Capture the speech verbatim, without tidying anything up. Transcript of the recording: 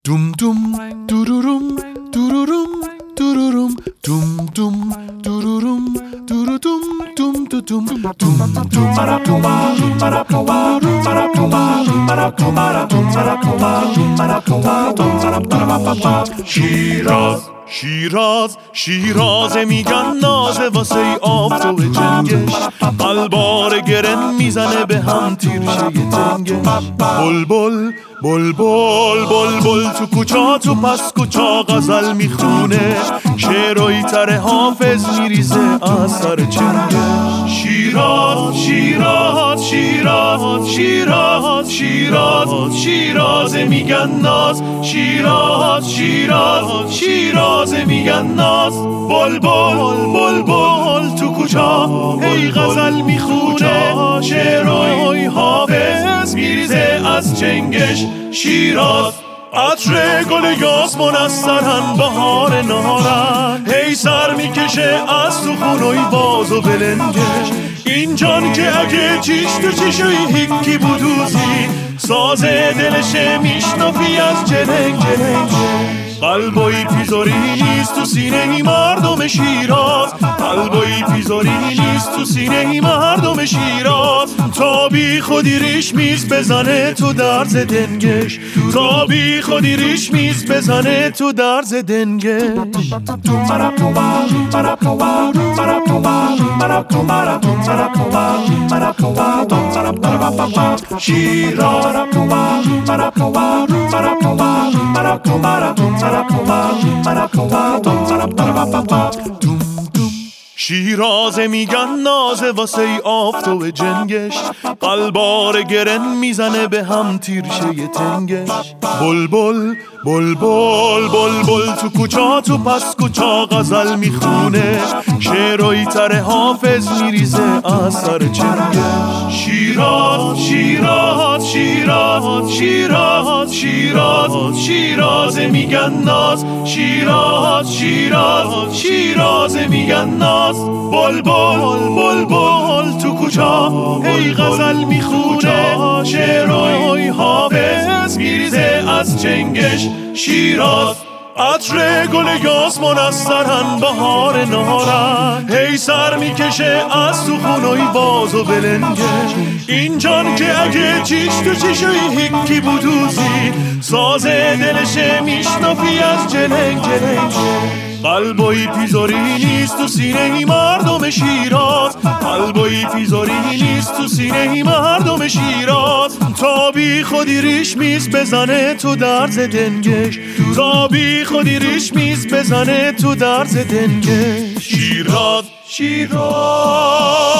Dum dum dururum dururum dururum dum dum dururum durudum dum dum dum dum شیراز شیراز شیراز میگن نازه واسه ای آفتاب جنگش قلبار گرن میزنه به هم تیرشه یه تنگش بلبل بلبل بلبل تو کوچا تو پس کوچا غزل میخونه شعرهای تر حافظ میریزه از سر چنگش شیراز شیراز شیراز شیراز شیراز شیراز میگن ناز شیراز شیراز شیراز میگن ناز بلبل بلبل تو کوچا هی غزل میخونه شعرهای حافظ میریزه از چنگش شیراز عطر گل یاسمن از سرن بهار نهارن هی سر میکشه از تو خونوی باز و بلنگش این جان که اگه چیش تو چیشوی هیکی بودوزی سازه دلشه میشنفی از جلنگ جلنگ قلبایی پیزاری نیست تو سینه ای مردم شیراز قلبایی پیزاری نیست تو سینه ای مردم شیراز تا بی خودی ریش میز بزنه تو درز دنگش تا بی خودی ریش میز بزنه تو درز دنگش شیراز شیراز میگن نازه واسه ای آفتاب جنگش قلبار گرن میزنه به هم تیرشه یه تنگش بلبل بلبل بلبل تو کوچا تو پس کوچا غزل میخونه شعرهای تر حافظ میریزه از سر چنگش شیراز شیراز شیراز شیراز شیراز شیراز میگن ناز شیراز شیراز شیراز میگن ناز بلبل بلبل تو کوچا هی غزل میخونه شعرهای حافظ میریزه از چنگش شیراز عطر گل یاسمن از سرن بهار نهارن هی سر میکشه از تو خونوی باز و بلنگش این جان که اگه چیش تو چیشوی هیکی بودوزی سازه دلشه میشنفی از جلنگ جلنگ قلبایی پیزاری نیست تو سینه ای مردم شیراز قلبایی پیزاری نیست تو سینه ای مردم شیراز تا بی خودی ریش میز بزنه تو درز دنگش تا بی خودی ریش میز بزنه تو درز دنگش شیراز شیراز